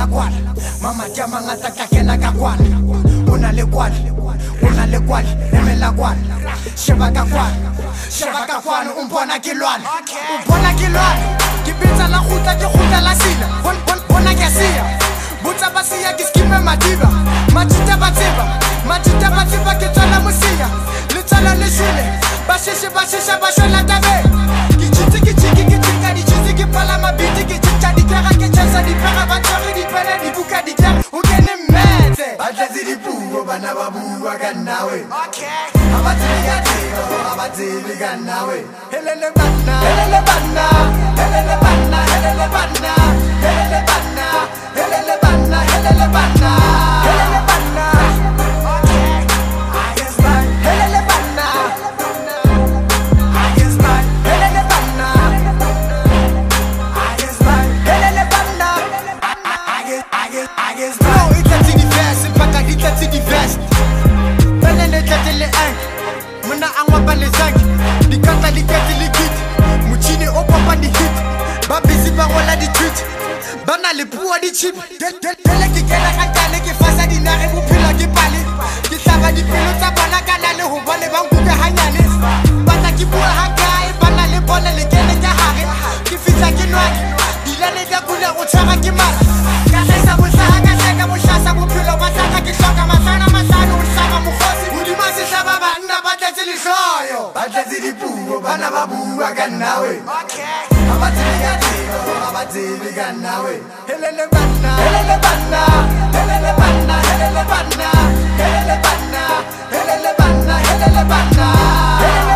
la kwala mama dia mangata ka kena ka kwala una le kwala emela kwala sheba ka kwala umpona ke lwana ke bitsa la khutla ke khutla la sila bona ke sia butsa basia ke skime madiba matita batsiba ke tsala musia le tsala le shile ba sheshe ba shola tabe ke tsika di chitsi ke pala mabiti ke tsitsa di kara ke tshasa di pera ba tsore di pela di buka di tla o kene metse ba tlatsi di puo bana ba bua ka nawe abatsebe ka nawe helele banna bana le puo di chip tele ke kena ka tale ke fasa dinare bophelo ke pale ke hlaba dipelo tsa bona kana le ho bone ba nkuka hanyane bana ke bua ha kae bana le bone le kene ka hare ke fitla ke nwa dilane ka kula o tshwara ke mara ka hlasa bohlaha ka hlaka bohlasa bophelo ba hlaka ke hloka masana o hlaba mokgosi hodima se hlaba banna ba tletse lehloyo ba tletse dipuo bana ba bua ka nawe abatsebe ka nawe helele banna helele banna